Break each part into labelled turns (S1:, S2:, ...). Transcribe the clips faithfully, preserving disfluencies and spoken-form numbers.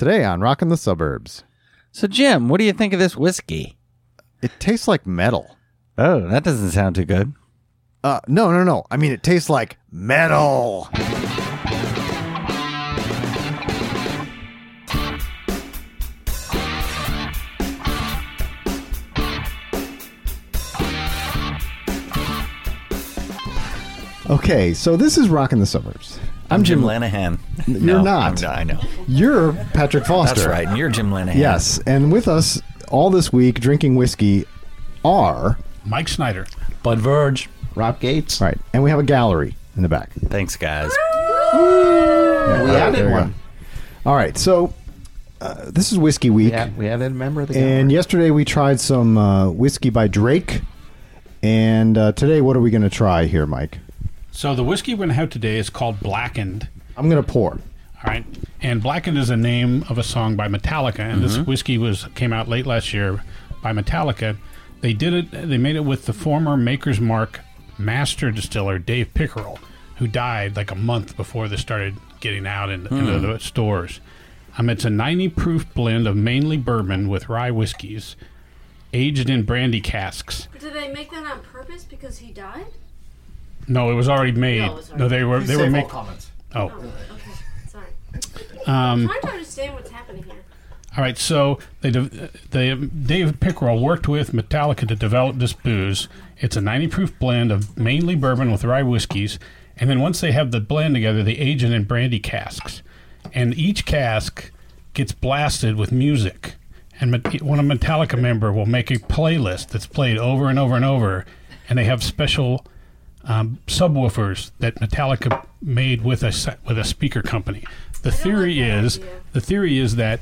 S1: Today on Rockin' the Suburbs.
S2: So, Jim, what do you think of this whiskey?
S1: It tastes like metal.
S2: Oh, that doesn't sound too good.
S1: Uh, no, no, no. I mean, it tastes like metal. Okay, so this is Rockin' the Suburbs.
S2: I'm, I'm Jim, Jim Lanahan.
S1: You're
S2: no,
S1: not.
S2: I'm, I know.
S1: You're Patrick Foster.
S2: That's right, and you're Jim Lanahan.
S1: Yes, and with us all this week drinking whiskey are...
S3: Mike Snyder.
S4: Bud Verge.
S5: Rob Gates.
S1: Right, and we have a gallery in the back.
S2: Thanks, guys.
S5: Yeah, we added one.
S1: All right, so uh, this is Whiskey Week.
S5: Yeah, we added a member of the gallery.
S1: And yesterday we tried some uh, whiskey by Drake. And uh, today, what are we going to try here, Mike?
S3: So the whiskey we're going to have today is called Blackened.
S1: I'm going to pour.
S3: All right. And Blackened is the name of a song by Metallica. And mm-hmm. this whiskey was came out late last year by Metallica. They did it. They made it with the former Maker's Mark master distiller, Dave Pickerel, who died like a month before this started getting out in, mm. into the stores. Um, it's a ninety proof blend of mainly bourbon with rye whiskeys, aged in brandy casks.
S6: Did they make that on purpose because he died?
S3: No, it was already made. No,
S6: already
S3: no they were
S4: Please
S3: they were making
S4: comments.
S3: Oh.
S6: oh, okay, sorry.
S3: Um,
S6: I'm trying to understand what's happening here.
S3: All right, so they de- they Dave Pickerel worked with Metallica to develop this booze. It's a ninety proof blend of mainly bourbon with rye whiskeys, and then once they have the blend together, they age it in brandy casks, and each cask gets blasted with music. And one of Metallica member will make a playlist that's played over and over and over, and they have special um, subwoofers that Metallica made with a with a speaker company. The theory is idea. the theory is that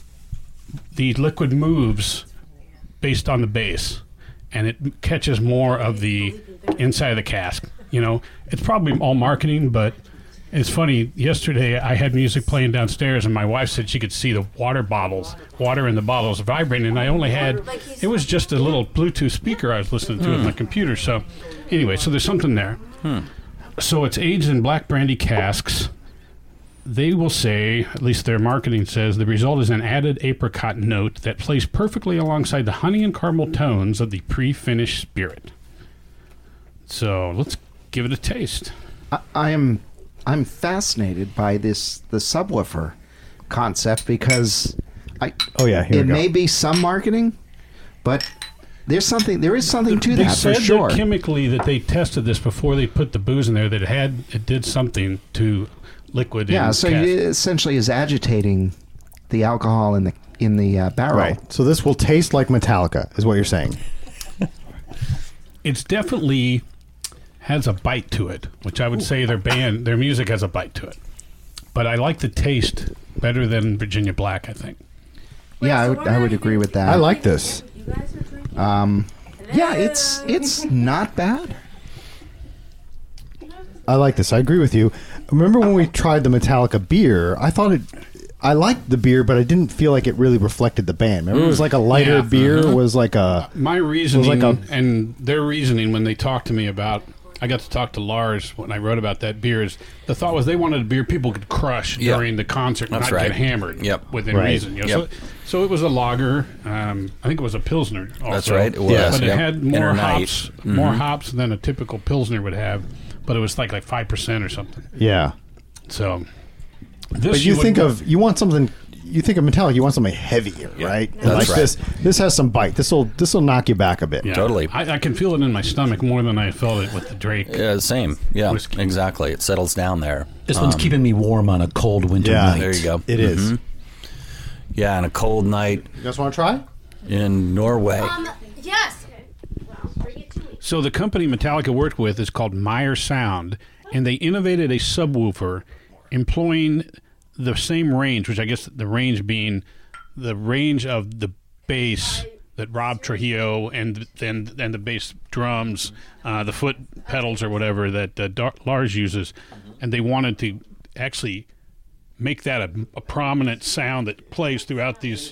S3: the liquid moves based on the bass, and it catches more of the inside of the cask. You know, it's probably all marketing, but it's funny. Yesterday, I had music playing downstairs, and my wife said she could see the water bottles, water in the bottles vibrating, and I only had, it was just a little Bluetooth speaker I was listening to mm. with my computer. So anyway, so there's something there. Hmm. So it's aged in black brandy casks. They will say, at least their marketing says, the result is an added apricot note that plays perfectly alongside the honey and caramel tones of the pre-finished spirit. So let's give it a taste.
S5: I, I am... I'm fascinated by this the subwoofer concept because I
S1: oh yeah here
S5: it may be some marketing, but there's something there is something to
S3: they
S5: that
S3: said
S5: for sure.
S3: That chemically that they tested this before they put the booze in there that it had it did something to liquid.
S5: Yeah, so it essentially is agitating the alcohol in the in the uh, barrel.
S1: Right. So this will taste like Metallica, is what you're saying.
S3: It's definitely has a bite to it, which I would Ooh. say their band, their music has a bite to it. But I like the taste better than Virginia Black, I think.
S5: Wait, yeah, so I would, I would agree with that.
S1: I like this.
S6: You guys are drinking?
S5: Um, yeah, it's it's not bad.
S1: I like this. I agree with you. Remember when we tried the Metallica beer? I thought it. I liked the beer, but I didn't feel like it really reflected the band. Remember, mm. it was like a lighter yeah, beer. Uh-huh. Was like a
S3: my reasoning,
S1: was like a,
S3: and their reasoning when they talked to me about. I got to talk to Lars when I wrote about that beer. Is the thought was they wanted a beer people could crush
S2: yep.
S3: during the concert, and
S2: That's
S3: not
S2: right.
S3: get hammered
S2: yep.
S3: within
S1: right.
S3: reason. You know?
S2: Yep.
S3: so, so it was a lager. Um, I think it was a Pilsner. Also,
S2: That's right. It was.
S3: Yeah. But
S2: yep.
S3: it had more
S2: Internight.
S3: hops,
S2: Mm-hmm.
S3: more hops than a typical Pilsner would have. But it was like like five percent or something.
S1: Yeah.
S3: So, this
S1: but you,
S3: you
S1: think
S3: would,
S1: of you want something. You think of Metallica, you want something heavier,
S2: yeah.
S1: right?
S2: That's
S1: and like
S2: right.
S1: this, this has some bite. This will this will knock you back a bit.
S3: Yeah.
S2: Totally.
S3: I, I can feel it in my stomach more than I felt it with the Drake.
S2: Yeah, same. Yeah,
S3: whiskey.
S2: Exactly. It settles down there.
S4: This
S2: um,
S4: one's keeping me warm on a cold winter
S1: yeah,
S4: night.
S2: There you go.
S1: It
S2: mm-hmm.
S1: is.
S2: Yeah, on a cold night.
S1: You guys want to try?
S2: In Norway.
S6: Um, yes. Well, bring it to me.
S3: So the company Metallica worked with is called Meyer Sound, and they innovated a subwoofer employing the same range, which I guess the range being the range of the bass that Rob Trujillo and then and the bass drums, uh, the foot pedals or whatever that uh, Dar- Lars uses, and they wanted to actually make that a, a prominent sound that plays throughout these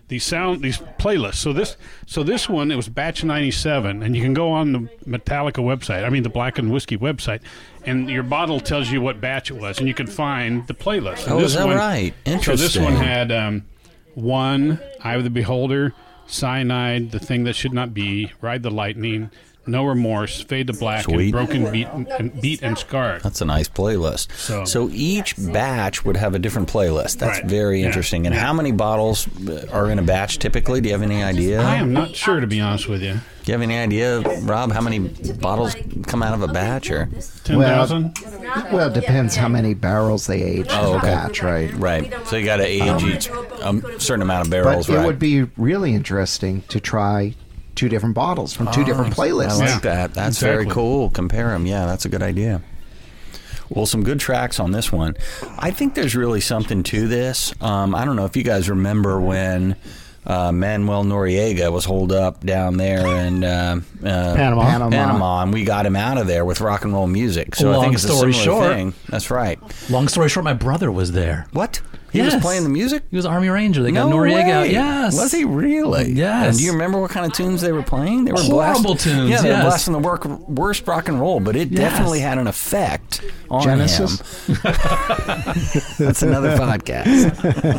S3: these sound these playlists. So this so this one, it was batch ninety-seven, and you can go on the Metallica website. I mean the Black and Whiskey website, and your bottle tells you what batch it was, and you can find the playlist. And
S2: Oh,
S3: this
S2: is that
S3: one,
S2: right?
S3: So this
S2: Interesting.
S3: one had um, one, Eye of the Beholder, Cyanide, The Thing That Should Not Be, Ride the Lightning, No Remorse, Fade to Black,
S2: Sweet.
S3: and Broken Beat and, Beat and Scarred.
S2: That's a nice playlist.
S3: So-
S2: So, each batch would have a different playlist. That's
S3: Right.
S2: very
S3: Yeah.
S2: interesting. And
S3: Yeah.
S2: how many bottles uh, are in a batch typically? Do you have any idea?
S3: I am not sure, to be honest with you.
S2: Do you have any idea, Rob, how many bottles come out of a batch? Or
S3: ten thousand?
S5: Well, it depends how many barrels they age
S2: Oh,
S5: in a
S2: okay.
S5: batch, right?
S2: Right. So you got to age each a certain amount of barrels,
S5: But it
S2: right?
S5: would be really interesting to try two different bottles from two different
S2: I
S5: playlists.
S2: like
S3: Yeah.
S2: that. That's very
S3: Exactly.
S2: cool. Compare them. Yeah, that's a good idea. Well, some good tracks on this one. I think there's really something to this. Um, I don't know if you guys remember when uh, Manuel Noriega was holed up down there in uh, uh,
S1: Panama.
S5: Panama.
S2: Panama, and we got him out of there with rock and roll music. So I
S4: Long
S2: think it's a
S4: story
S2: similar
S4: short.
S2: thing. That's right.
S4: Long story short, my brother was there.
S2: What? He
S4: Yes.
S2: was playing the music?
S4: He was Army Ranger. They got
S2: No
S4: Noriega out.
S2: way.
S4: Yes.
S2: Was he really?
S4: Yes.
S2: And do you remember what kind of tunes they were playing? They were
S4: Horrible
S2: blasting,
S4: tunes,
S2: Yeah, they
S4: yes.
S2: were blasting the work, worst rock and roll, but it
S4: Yes.
S2: definitely had an effect on
S5: Genesis?
S2: him. That's another podcast.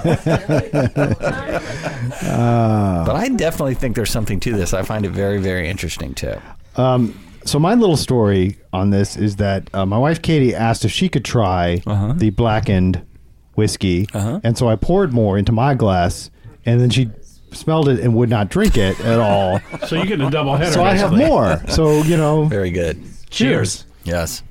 S2: but I definitely think there's something to this. I find it very, very interesting too.
S1: So my little story on this is that uh, my wife Katie asked if she could try
S2: Uh-huh.
S1: the blackened whiskey,
S2: Uh-huh.
S1: and so I poured more into my glass, and then she smelled it and would not drink it at all.
S3: So you get a double header.
S1: So I have
S3: basically.
S1: more. So you know,
S2: Very good.
S4: Cheers.
S2: Yes.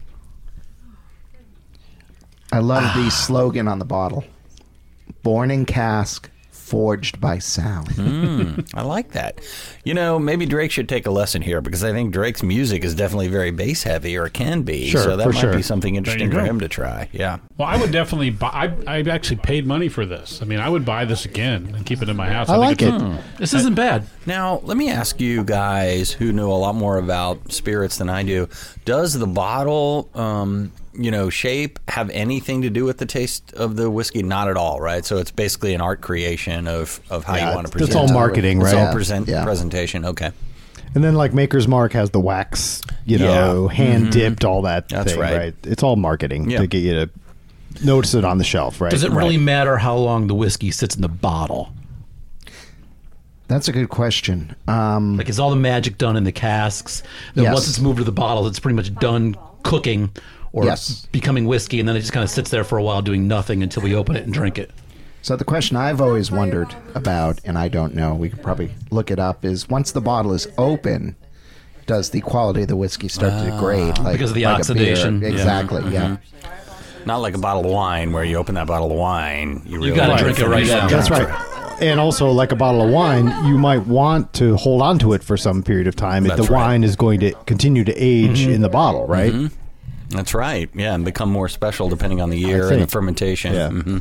S5: I love the slogan on the bottle. Born in cask, forged by sound.
S2: Mm, I like that. You know, maybe Drake should take a lesson here because I think Drake's music is definitely very bass heavy, or it can be.
S1: Sure,
S2: so that
S1: for
S2: might
S1: sure.
S2: be something interesting for
S3: go.
S2: him to try. Yeah.
S3: Well, I would definitely buy. I, I actually paid money for this. I mean, I would buy this again and keep it in my house.
S1: I
S3: think
S1: like
S3: it's-
S1: it.
S4: This isn't bad.
S2: Now, let me ask you guys who know a lot more about spirits than I do. Does the bottle, um, you know, shape have anything to do with the taste of the whiskey? Not at all, right? So it's basically an art creation of, of how
S1: Yeah,
S2: you want to
S1: that's
S2: present
S1: all
S2: it.
S1: marketing,
S2: It's
S1: right?
S2: all present,
S5: Yeah.
S2: presentation. Okay.
S1: and then like Maker's Mark has the wax, you know,
S2: Yeah.
S1: hand dipped, all that.
S2: That's
S1: thing,
S2: right.
S1: It's all marketing
S2: Yeah.
S1: to get you to notice it on the shelf, right?
S4: Does it really
S2: Right.
S4: matter how long the whiskey sits in the bottle?
S5: That's a good question. Um,
S4: Like, is all the magic done in the casks? Then
S5: Yes.
S4: once it's moved to the bottle, it's pretty much done cooking or
S5: Yes.
S4: becoming whiskey, and then it just kind of sits there for a while doing nothing until we open it and drink it.
S5: so the question I've always wondered about, and I don't know, we could probably look it up, is once the bottle is open, does the quality of the whiskey start to degrade? Like,
S4: Because of the
S5: like a beer?
S4: oxidation. Yeah.
S5: Exactly, yeah.
S2: Not like a bottle of wine where you open that bottle of wine. You, really
S4: gotta
S2: wanna
S4: drink it right
S2: finish
S4: now.
S1: That's right. And also, like a bottle of wine, you might want to hold on to it for some period of time if
S2: That's
S1: the
S2: right.
S1: wine is going to continue to age in the bottle, right?
S2: That's right. Yeah, and become more special depending on the year and the
S1: think.
S2: fermentation.
S1: Yeah.
S2: Mhm.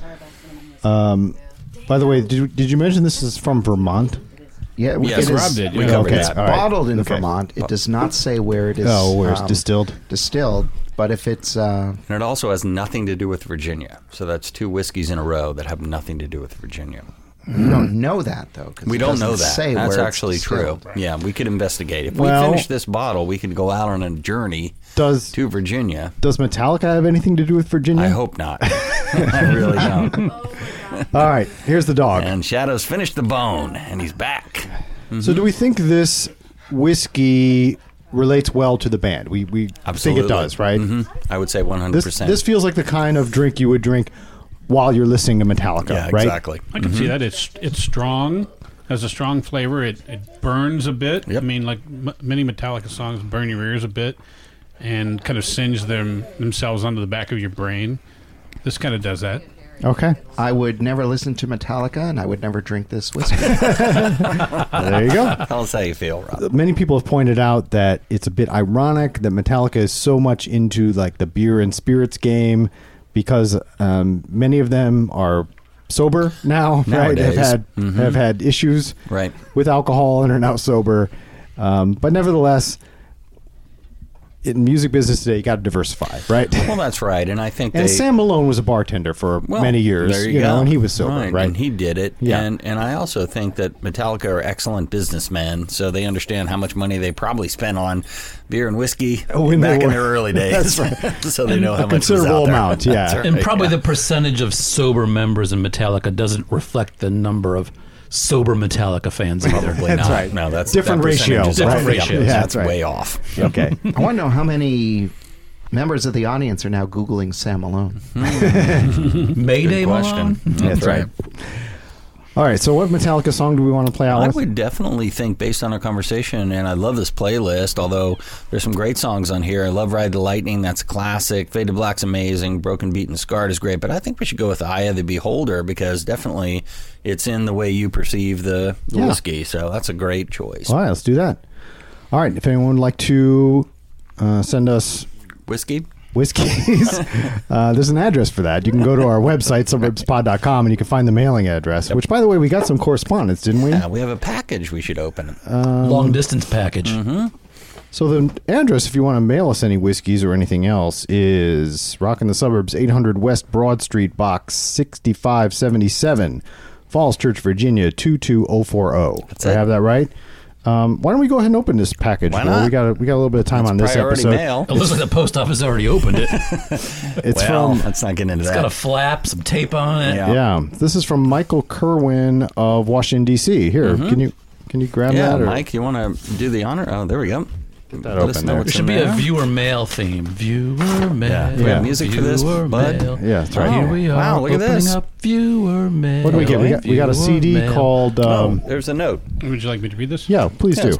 S1: By the way, did you, did you mention this is from Vermont?
S5: Yeah,
S2: Yes,
S5: it is-
S3: Rob did,
S2: We
S3: yeah.
S2: covered
S1: Okay.
S2: that.
S1: All right.
S5: bottled in
S1: Okay.
S5: Vermont. It does not say where it is.
S1: Oh, where it's
S5: um,
S1: distilled?
S5: Distilled, but if it's uh,
S2: And it also has nothing to do with Virginia. So that's two whiskeys in a row that have nothing to do with Virginia.
S5: you don't know that though. 'cause
S2: We
S5: it
S2: don't know
S5: doesn't
S2: that.
S5: Say
S2: That's
S5: where it's
S2: actually true.
S5: distilled.
S2: Yeah, we could investigate. If
S1: Well-
S2: we finish this bottle, we could go out on a journey
S1: Does
S2: to Virginia.
S1: Does Metallica have anything to do with Virginia?
S2: I hope not. I really don't.
S1: All right, here's the dog.
S2: And Shadow's finished the bone, and he's back.
S1: So, do we think this whiskey relates well to the band? We we
S2: Absolutely.
S1: think it does, right?
S2: hmm I would say one hundred
S1: This
S2: percent.
S1: this feels like the kind of drink you would drink while you're listening to Metallica,
S2: yeah,
S1: right?
S2: exactly.
S3: I can see that. It's it's strong. Has a strong flavor. It, it burns a bit.
S2: Yep.
S3: I mean, like m- many Metallica songs burn your ears a bit and kind of singe them themselves onto the back of your brain. This kind of does that.
S1: Okay,
S5: I would never listen to Metallica, and I would never drink this whiskey.
S1: there you go.
S2: Tell us how you feel, Rob.
S1: Many people have pointed out that it's a bit ironic that Metallica is so much into like the beer and spirits game because um, many of them are sober now, right? Have
S2: Nowadays.
S1: had
S2: Mhm.
S1: have had issues
S2: Right.
S1: with alcohol and are now sober. Um, but nevertheless, in music business today, you got to diversify, right?
S2: Well, that's right, and I think
S1: and
S2: they,
S1: Sam Malone was a bartender for
S2: well,
S1: many years,
S2: there you,
S1: you
S2: go.
S1: know, and he was sober, right?
S2: right? And he did it,
S1: Yeah.
S2: and and I also think that Metallica are excellent businessmen, so they understand how much money they probably spent on beer and whiskey
S1: Oh, when they
S2: back in
S1: were-
S2: their early days. That's right. So they know how
S1: a
S2: much was out
S1: considerable
S2: there.
S1: amount, yeah.
S2: That's right,
S4: And probably
S2: yeah.
S4: the percentage of sober members in Metallica doesn't reflect the number of sober Metallica fans either.
S2: Probably
S1: That's
S2: not.
S1: right.
S2: No, that's
S1: Different
S2: that percentage
S1: ratio,
S2: is
S4: right?
S2: off.
S4: Different ratio.
S2: Yeah,
S1: Yeah,
S2: that's
S1: that's right.
S2: way off.
S1: Okay.
S5: I want to know how many members of the audience are now Googling Sam Malone.
S4: Mayday
S2: Good question.
S4: Malone?
S2: That's right.
S1: All right, so what Metallica song do we want to play out
S2: I
S1: with?
S2: would definitely think, based on our conversation, and I love this playlist, although there's some great songs on here. I love Ride the Lightning, that's a classic. Fade to Black's amazing. Broken, Beaten, Scarred is great. But I think we should go with Eye of the Beholder because definitely it's in the way you perceive the, the
S1: Yeah.
S2: whiskey. So that's a great choice.
S1: All right, let's do that. All right, if anyone would like to uh, send us
S2: Whiskey?
S1: whiskeys, uh, there's an address for that. You can go to our website, suburbs pod dot com, and you can find the mailing address, which, by the way, we got some correspondence, didn't we?
S2: Yeah, we have a package we should open.
S4: Long distance package.
S1: So the address, if you want to mail us any whiskeys or anything else, is Rockin' the Suburbs, eight hundred West Broad Street, Box sixty-five seventy-seven, Falls Church, Virginia, two two oh four oh.
S2: That's
S1: Do I
S2: it.
S1: have that right? Um, why don't we go ahead and open this package?
S2: Why
S1: Well,
S2: not?
S1: we got a, we got a little bit of time
S2: That's
S1: on this
S2: priority
S1: episode.
S2: mail.
S4: It looks like the post office already opened it.
S1: It's
S2: well,
S1: from
S2: let's not get into
S4: It's
S2: that.
S4: got a flap, some tape on it.
S2: Yeah.
S1: yeah. This is from Michael Kerwin of Washington D C. Here, can you can you grab
S2: yeah,
S1: that? Or
S2: Mike, you want to do the honor? Oh, there we go.
S1: that
S2: Let us
S1: open
S2: know
S1: there.
S2: what's
S4: There should
S2: in
S4: be a
S2: there.
S4: viewer mail theme. Viewer mail.
S2: Yeah.
S1: We have
S2: music for this,
S4: Viewer
S2: bud?
S4: mail.
S1: Yeah, that's right.
S4: Here we are.
S2: Wow, look at
S4: opening
S2: this.
S4: up viewer mail.
S1: What do we get? We got we got a C D
S4: Viewer mail.
S1: called. Um,
S2: oh, there's a note.
S3: Would you like me to read this?
S1: yeah, please
S2: Yes.
S1: do.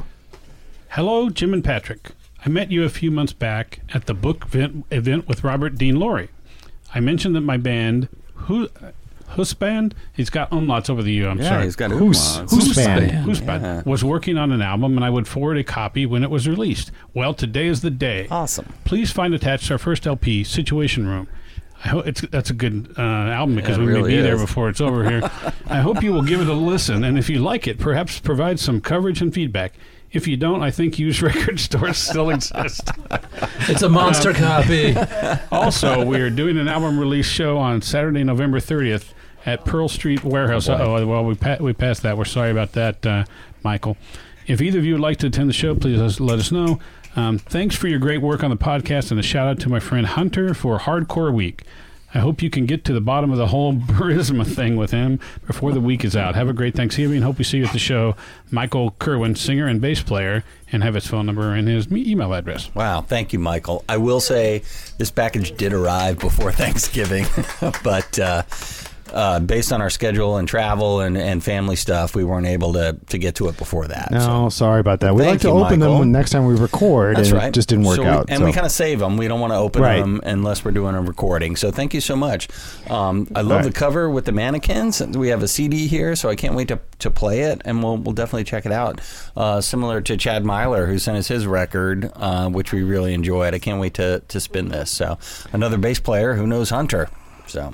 S3: Hello, Jim and Patrick. I met you a few months back at the book event, event with Robert Dean Laurie. I mentioned that my band, Who, Hus Band, he's got umlauts over the U, I'm
S2: Yeah,
S3: sorry.
S2: he's got
S1: Who's
S2: umlauts.
S1: who's band?
S4: band?
S3: Who's Band
S2: Yeah.
S3: was working on an album, and I would forward a copy when it was released. Well, today is the day.
S2: Awesome.
S3: Please find attached our first L P, Situation Room. I hope it's that's a good uh, album because
S2: it
S3: we
S2: really
S3: may be there
S2: is.
S3: before it's over here. I hope you will give it a listen, and if you like it, perhaps provide some coverage and feedback. If you don't, I think used record stores still exist.
S4: It's a monster copy.
S3: Also, we are doing an album release show on Saturday, November thirtieth at Pearl Street Warehouse. Oh, well, we pa- we passed that. We're sorry about that, uh, Michael. If either of you would like to attend the show, please let us- let us know. Um, thanks for your great work on the podcast, and a shout out to my friend Hunter for Hardcore Week. I hope you can get to the bottom of the whole Burisma thing with him before the week is out. Have a great Thanksgiving. Hope we see you at the show. Michael Kerwin, singer and bass player, and have his phone number and his me- email address.
S2: Wow, thank you, Michael. I will say this package did arrive before Thanksgiving, but uh, uh, based on our schedule and travel and, and family stuff, we weren't able to, to get to it before that.
S1: No,
S2: so.
S1: sorry about that. We
S2: Thank
S1: like to
S2: you,
S1: open
S2: Michael.
S1: them when next time we record,
S2: That's
S1: and
S2: right.
S1: it just didn't work
S2: So we-
S1: out.
S2: and
S1: so.
S2: we kind of save them. We don't want to open
S1: Right.
S2: them unless we're doing a recording. So thank you so much. Um, I love
S1: Right.
S2: the cover with the mannequins. We have a C D here, so I can't wait to, to play it, and we'll we'll definitely check it out. Uh, similar to Chad Myler, who sent us his record, uh, which we really enjoyed. I can't wait to, to spin this. So another bass player who knows Hunter. So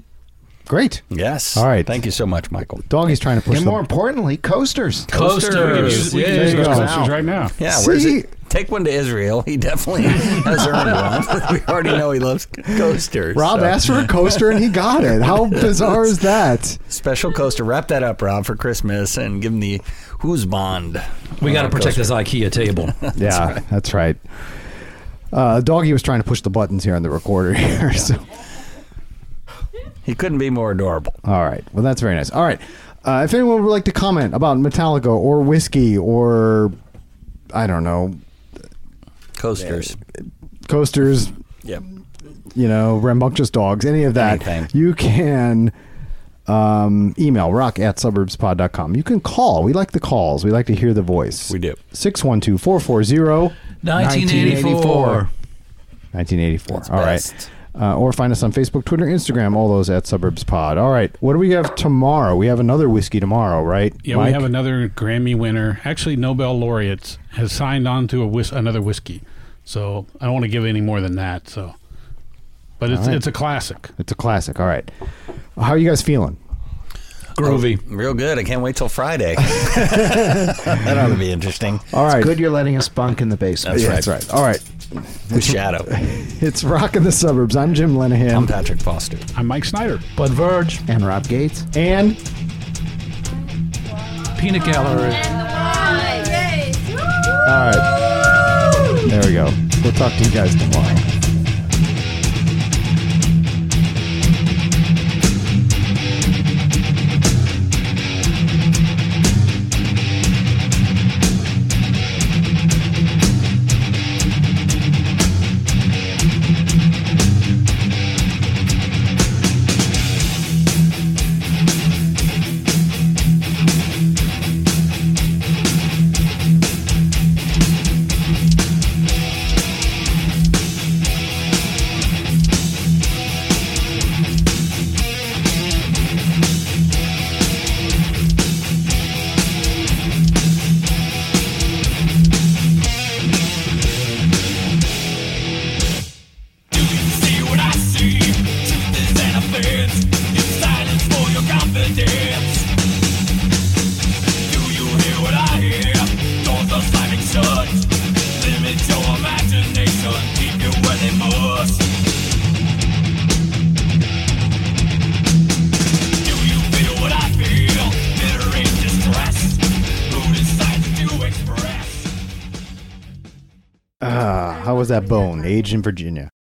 S1: Great.
S2: yes.
S1: All right.
S2: Thank you so much, Michael.
S1: Doggy's trying to push
S5: And
S1: them.
S5: more importantly, coasters.
S4: Coasters.
S3: We can
S4: Yeah.
S3: use those
S1: go.
S3: coasters right now.
S2: Yeah,
S1: See?
S2: where's it? Take one to Israel. He definitely has earned one. We already know he loves coasters.
S1: Rob
S2: so.
S1: asked for a coaster and he got it. How bizarre is that?
S2: Special coaster. Wrap that up, Rob, for Christmas and give him the Who's Bond.
S4: We got to
S2: Uh,
S4: protect
S2: coaster.
S4: this IKEA table.
S1: Yeah, that's right. Uh, Doggy was trying to push the buttons here on the recorder here. So.
S2: He couldn't be more adorable.
S1: All right. Well, that's very nice. All right. Uh, if anyone would like to comment about Metallica or whiskey or, I don't know,
S2: Coasters.
S1: coasters,
S2: Yep.
S1: you know, rambunctious dogs, any of that,
S2: Anything.
S1: you can um, email rock at suburbs pod dot com. You can call. We like the calls. We like to hear the voice.
S2: We do.
S1: six one two, four four zero,
S4: nineteen eighty-four.
S1: nineteen eighty-four.
S2: That's
S1: All right.
S2: best.
S1: Uh, or find us on Facebook, Twitter, Instagram, all those at Suburbs Pod. All right. What do we have tomorrow? We have another whiskey tomorrow, right?
S3: Yeah,
S1: Mike?
S3: we have another Grammy winner. Actually, Nobel laureates has signed on to a whis- another whiskey. So I don't want to give any more than that. So, but it's
S1: All right.
S3: it's a classic.
S1: It's a classic. All right. How are you guys feeling?
S4: Groovy.
S2: Real good. I can't wait till Friday. That ought to be interesting.
S1: All right.
S5: Good you're letting us bunk in the basement.
S2: That's
S1: Yeah,
S2: right.
S1: that's right. All right.
S2: The Shadow.
S1: It's Rockin' the Suburbs. I'm Jim Lenahan.
S2: I'm Patrick Foster.
S3: I'm Mike Snyder.
S4: Bud Verge,
S5: And Rob Gates.
S1: And
S4: Peanut Gallery.
S6: And the wine. Yay.
S1: all right, there we go. We'll talk to you guys tomorrow. Ah, how was that bone? Aged in Virginia.